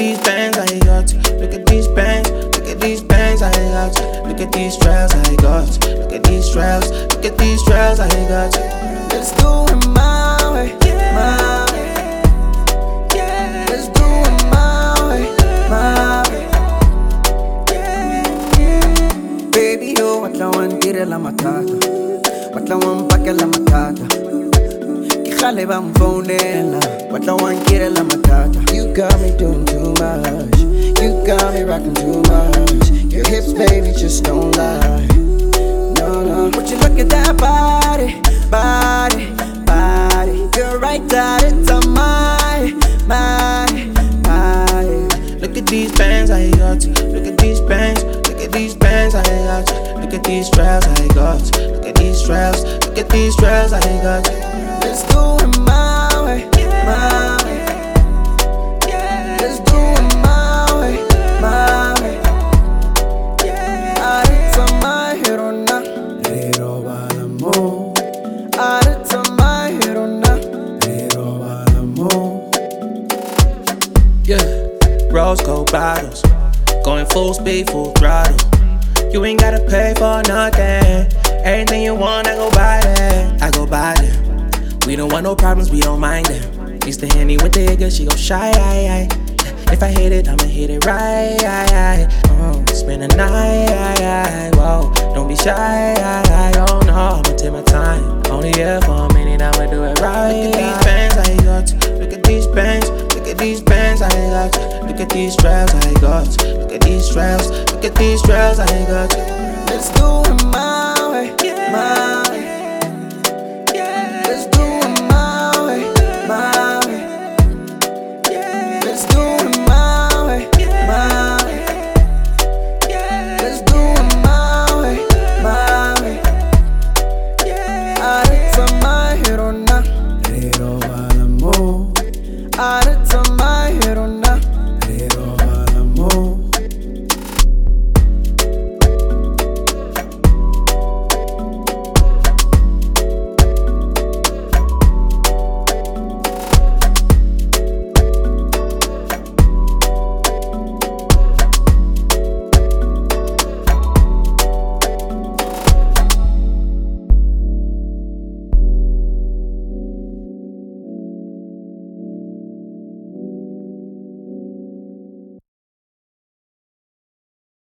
these bands I got. Look at these bands. Look at these bands I got. Look at these trails I got. Look at these trails. Look at these trails I got. Let's do it my way, my way. Let's do it my way, my way. Baby, yo, watlawan tire la matata. Watlawan pa que la matata. Jale van phonela, watlawan quiere la matata. You got me doing too much. You got me rocking too much. Your hips, baby, just don't lie. No, no. Would you look at that body, body, body? You're right that it's on my. Look at these bands I got. Look at these bands. Look at these bands I got. Look at these trails I got. Look at these trails. Look at these trails I got. Let's do it my way, my way. Let's do it my way, my way. Aritza my herona, pero balamo. Aritza my herona, pero balamo. Yeah, rose gold bottles, going full speed, full throttle. You ain't gotta pay for nothing. Everything you want, I go buy that. I go buy that. We don't want no problems, we don't mind them. Used to Henny with the nigga, she go shy. If I hit it, I'ma hit it right. Spend the night. Whoa, don't be shy. Oh no, I'ma take my time. Only here for a minute, I'ma do it right. Look at these bands I got. Look at these bands. Look at these bands I got. Look at these trails I got. Look at these trails. Look at these trails I got. Let's do it my way, my way.